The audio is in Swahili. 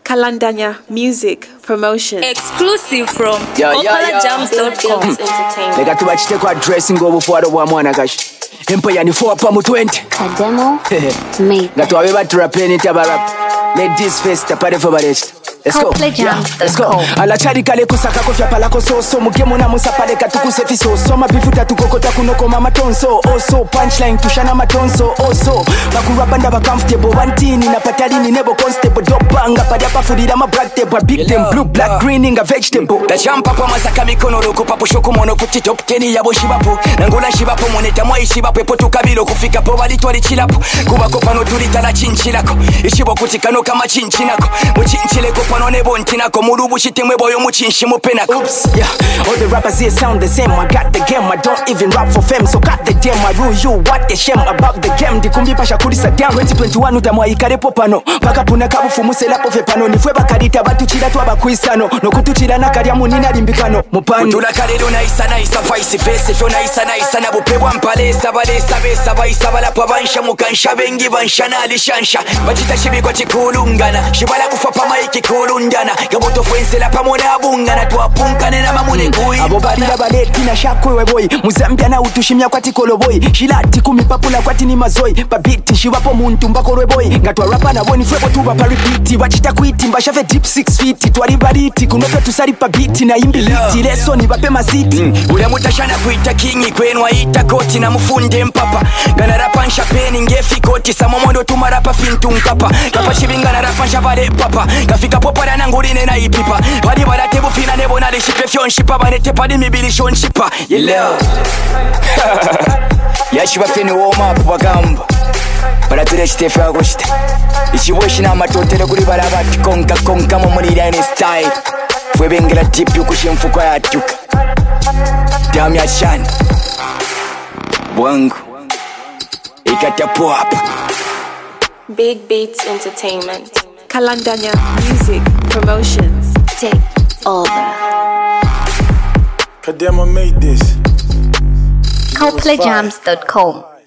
Kalandanya Music Promotion. Exclusive from OpalaJams.com. Lega tubachite kwa dressing obufuaro bwa mwana kashi. Empo yani 4 pa mu 20. Kademo made. Gato abeba trapeni tabarap. Ladies first tapare for barest. Let's go. Let's go. Alachari kale kusaka kofya palako so mugemo na musapale katukuse fiso so mabifuta tukokota kunoko mama tonso also punchline tushana matonso also bakurabanda ba comfortable wantini na patali ni nebo constable dopanga pada pafurira ma black table big them blue black green inga vegetable da champa kwa masaka mikono roko papo shoko mono kuti top 10 yabo shibapo nangula shibapo moneta mwa ishibapo epo kabilo kufika po bali twali chilapo kuba ko pano tulitala chinchilako ishibo kuti kano kama chinchinako mu chinchileko pano nebo ntinako murubu shitemwe boyo mu chinshi mu penako. Oops, yeah. All the rappers here sound the same. I got the game. I don't even rap for fame. So got the damn. I rule you. What the shame about the game? Dikumbi pasha kulisa down. 2021 utamwa ikarepo pano. Paka puna kabu fumusela po fe pano. Nifwe bakarita batu chila tuwa bakuisano. No kutuchila na kariamu nina limbikano. Mupani utula karelo na isa vice versa. Fyo na isa na bupewa mpalesa. Balesa besa baisa bala pa bansha. Mukansha bengi bansha na alishansha. Bachita shibi kwa chikulungana. Shibala kufa pa maiki kulundana. Gaboto fuensela pa mona abungana. Tuwapunkane na mamune kui. Abo barira baleti na shakwe boy. Muzambia na utushimia kwa tikolo boy. Shilati kumipapula kwa tini mazoi. Babiti shiwapo muntu mbakoro boy. Ngatwa rapa na boni fwebo tuba paripiti. Wachita kuiti mbashave deep 6 feet. Tuwari bariti kunoke tusari pabiti na imbi liti. Leso ni bape maziti. Ule mutashana kuita kingi kwenu waita koti na mufunde mpapa. Gana rapa nshapeni ngefi koti. Samomondo tumarapa fintu nkapa. Kapa shibinga na rapa nshabale papa. Kafika popara na ngurine na ipipa. Wadi barate bufina nebo na lishipe fion shipa. Banete padi mibili shon shipa. Yellow Yashiba fini warm up bagamba. Barature shitefe agoshite. Ichiboshi na matotele kuri barabati konka mu muri line style. Fwe bengela tip yukushimfuko yatuka. Damu ya shani Bwangu Ikatapo hapa. Big Beats Entertainment. Kalandanya Music Promotions. Take over. Kademo made this. OpalaJams.com.